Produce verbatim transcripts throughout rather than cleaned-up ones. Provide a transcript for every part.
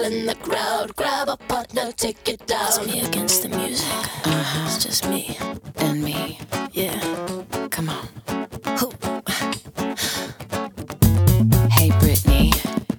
in the crowd. Grab a partner, take it down. It's me against the music. Uh-huh. It's just me and me. Yeah. Come on. Who? Hey, Britney.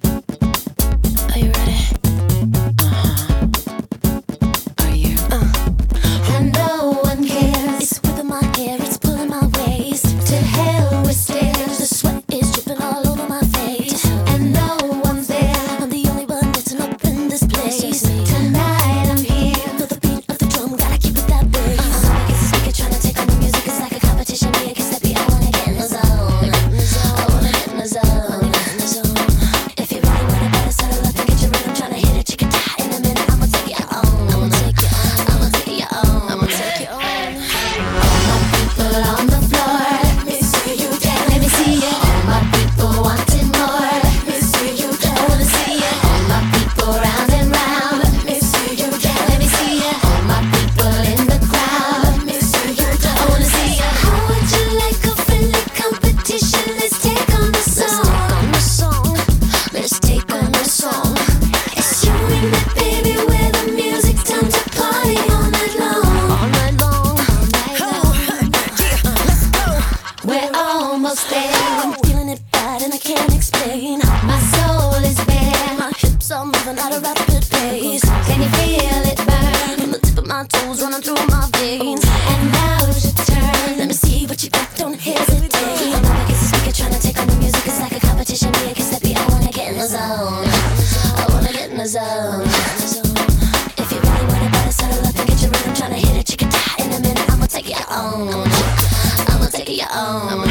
Are you ready? Uh-huh. Are you? Uh. And no one cares. It's whipping my hair, it's pulling my waist. To hell with stairs. The sweat is dripping all over my face. And no one's there. I'm the only one that's up in this place. Tonight I'm here. Feel the beat of the drum, gotta keep it that way. I'm up against the speaker, trying to take on the music. It's like a competition, me against that beat. I wanna get in the zone. I wanna get in the zone. If you really want it, better settle up and get your rhythm. Trying to hit it, chicken tie. In a minute, I'ma take it on. I'ma take it on. I'ma take it on. I'ma take it on. All my people on the floor, let me see you dance. Let me see it. All my people wanting more, let me see you dance. I wanna see it. All my people round and round, let me see you dance. Let me see it. All my people in the crowd, let me see you dance. I wanna see it. How would you like a friendly competition? Let's take on the song. Let's take on the song. It's you and me, baby, where the music's time to party all night long. All night long. All night long. Let's go. We're almost there. I'm feeling it bad and I can't explain. My soul is bare. My hips are moving at a rapid pace. Can you feel it burn? From the tip of my toes running through my veins. And now's your turn. Let me see what you got. Don't hesitate. I'm up against the speaker trying to take on the music. It's like a competition. Me against that beat. I wanna get in the zone. I wanna get in the zone. If you really want it, better settle up and get your rhythm. Trying to hit it, chicken tie. In a minute, I'ma take it on. I'ma take it on.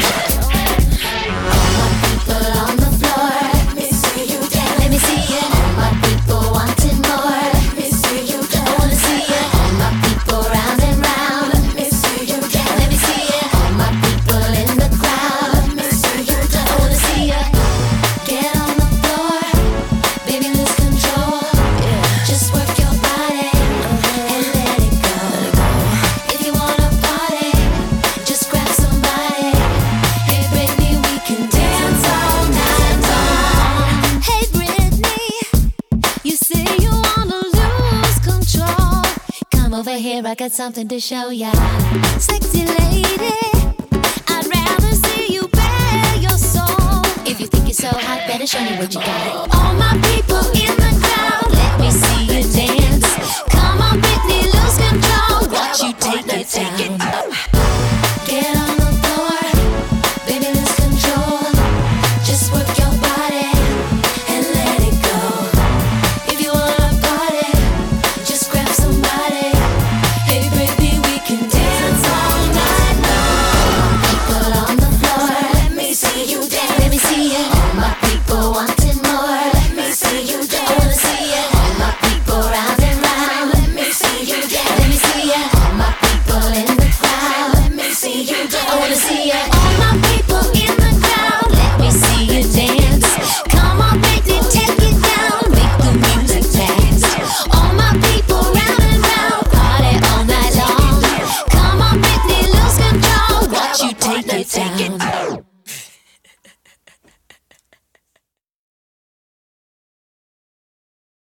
All my people on the floor, let me see you dance. Let me see it. All my people wanting more, let me see you dance. I wanna see it. All my people round and round, let me see you dance. Let me see it. All my people in the crowd, let me see you dance. I wanna see it. Get on the floor, baby, lose control. Just work your body and let it go. If you wanna party, just grab somebody. Hey Britney, we can dance all night long. Hey Britney, you say you wanna lose control. Come over here, I got something to show ya. Sexy lady, I'd rather see you bare your soul. If you think you're so hot, better show me what you got. All my people in the crowd, let me see